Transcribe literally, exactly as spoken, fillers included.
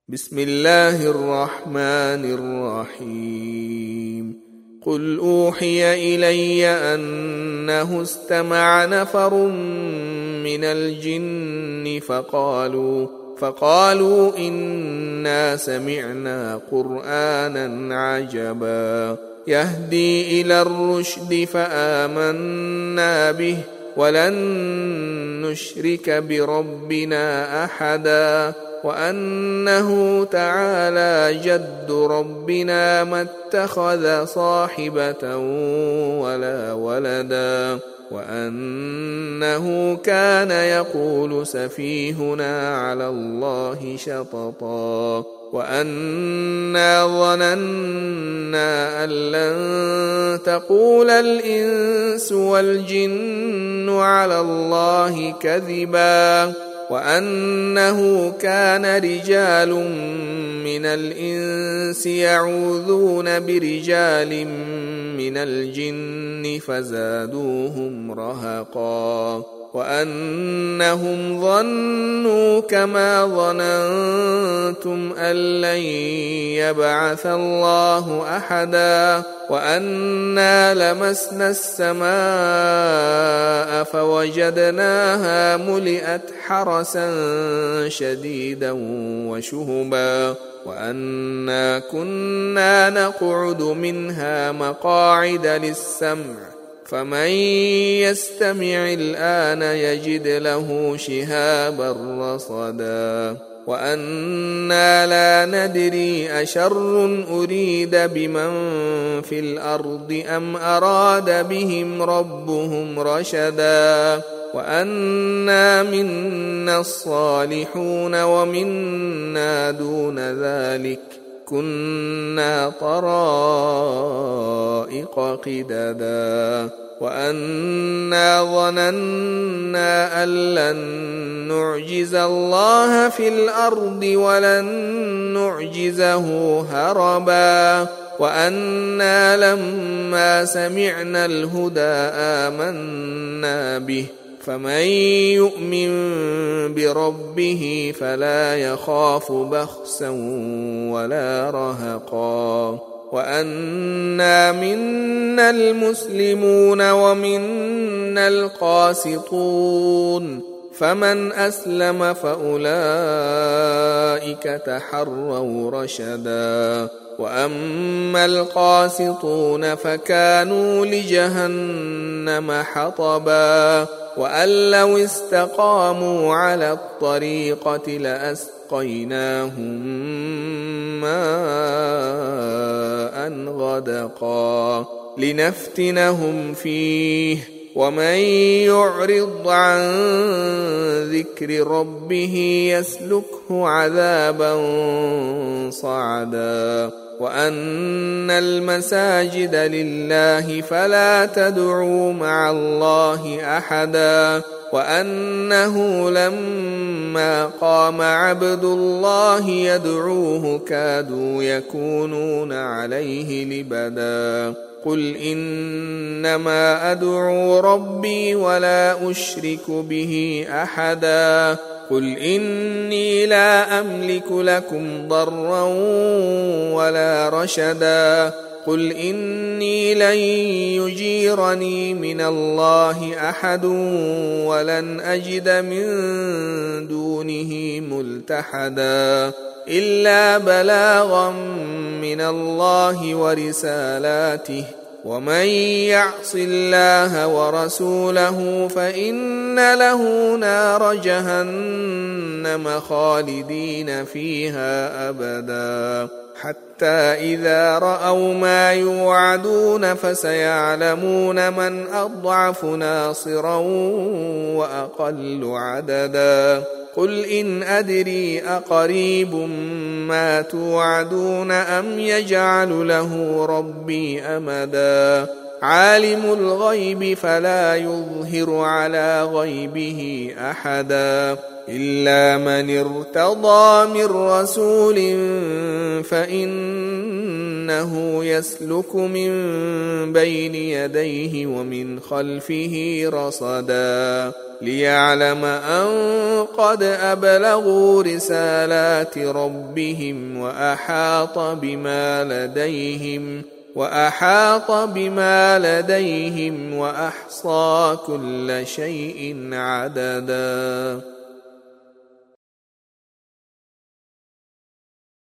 بسم الله الرحمن الرحيم قل أوحي إلي أنه استمع نفر من الجن فقالوا فقالوا إنا سمعنا قرآنا عجبا يهدي إلى الرشد فآمنا به ولن نشرك بربنا أحدا وأنه تعالى جد ربنا ما اتخذ صاحبة ولا ولدا وأنه كان يقول سفيهنا على الله شططا وأنا ظننا أن لن تقول الإنس والجن على الله كذبا وأنه كان رجال من الإنس يعوذون برجال من الجن فزادوهم رهقا وأنهم ظنوا كما ظننتم أن لن يبعث الله أحدا وأنا لمسنا السماء فوجدناها ملئت حرسا شديدا وشهبا وأنا كنا نقعد منها مقاعد للسمع فمن يستمع الآن يجد له شهابا رصدا وأنا لا ندري أشر أريد بمن في الأرض أم أراد بهم ربهم رشدا وأنا منا الصالحون ومنا دون ذلك كنا طرائق قددا وأنا ظننا أن لن نعجز الله في الأرض ولن نعجزه هربا وأنا لما سمعنا الهدى آمنا به فمن يؤمن بربه فلا يخاف بخسا ولا رهقا وأنا منا المسلمون ومنا القاسطون فمن أسلم فأولئك تحروا رشدا وأما القاسطون فكانوا لجهنم حطبا وأن لو استقاموا على الطريقة لأسقيناهم ماء غدقا لنفتنهم فيه ومن يعرض عن ذكر ربه يسلكه عذابا صعدا وأن المساجد لله فلا تدعوا مع الله أحدا وأنه لما قام عبد الله يدعوه كادوا يكونون عليه لبدا قل إنما أدعو ربي ولا أشرك به أحدا قل إني لا أملك لكم ضرا ولا رشدا قل إني لن يجيرني من الله أحد ولن أجد من دونه ملتحدا إلا بلاغا من الله ورسالاته ومن يعص الله ورسوله فإن له نار جهنم خالدين فيها أبدا حتى إذا رأوا ما يوعدون فسيعلمون من أضعف ناصرا وأقل عددا قل إن أدري أقريب ما توعدون أم يجعل له ربي أمدا عالم الغيب فلا يظهر على غيبه أحدا إلا من ارتضى من رسول فإن إنه يسلك من بين يديه ومن خلفه رصدا ليعلم أن قد أبلغوا رسالات ربهم وأحاط بما لديهم وأحاط بما لديهم وأحصى كل شيء عددا.